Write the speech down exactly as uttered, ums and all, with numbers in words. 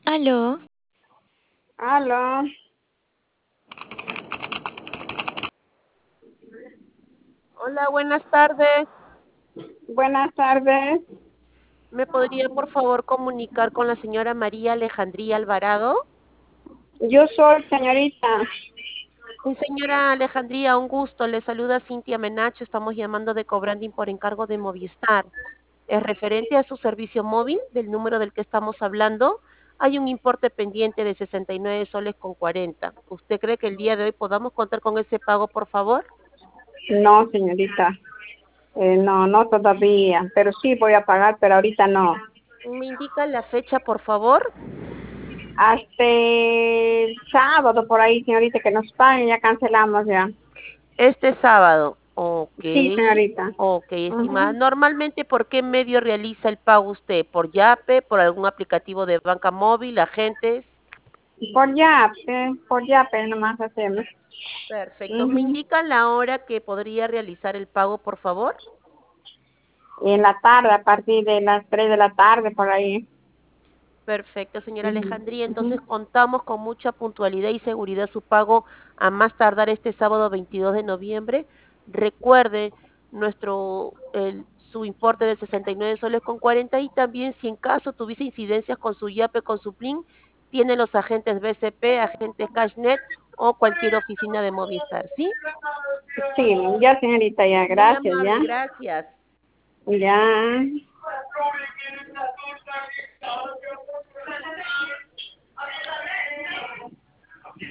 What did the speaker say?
Aló, Aló, Hola, buenas tardes. buenas tardes. ¿Me podría por favor comunicar con la señora María Alejandría Alvarado? Yo soy señorita. Sí, señora Alejandría, un gusto. Le saluda Cintia Menacho. Estamos llamando de Cobranding por encargo de Movistar. Es referente a su servicio móvil, del número del que estamos hablando. Hay un importe pendiente de sesenta y nueve soles con cuarenta. ¿Usted cree que el día de hoy podamos contar con ese pago, por favor? No, señorita. Eh, no, no todavía. Pero sí voy a pagar, pero ahorita no. ¿Me indica la fecha, por favor? Hasta el sábado por ahí, señorita, que nos paguen, ya cancelamos ya. Este sábado. Ok, Sí, señorita. ok, estimada. Ujú. Normalmente, ¿por qué medio realiza el pago usted? ¿Por Yape, por algún aplicativo de banca móvil, agentes? Por ya, eh, por ya, pero nomás hacemos. Perfecto. ¿Me Ujú. indica la hora que podría realizar el pago, por favor? Y en la tarde, a partir de las tres de la tarde, por ahí. Perfecto, señora Ujú, Alejandría. Entonces ujú. contamos con mucha puntualidad y seguridad su pago a más tardar este sábado veintidós de noviembre. Recuerde nuestro el, su importe de sesenta y nueve soles con cuarenta y también si en caso tuviese incidencias con su YAPE, con su PLIN, tiene los agentes B C P, agentes Cashnet o cualquier oficina de Movistar, ¿sí? Sí, ya, señorita, ya, Muy gracias, ya. amable, gracias. Ya.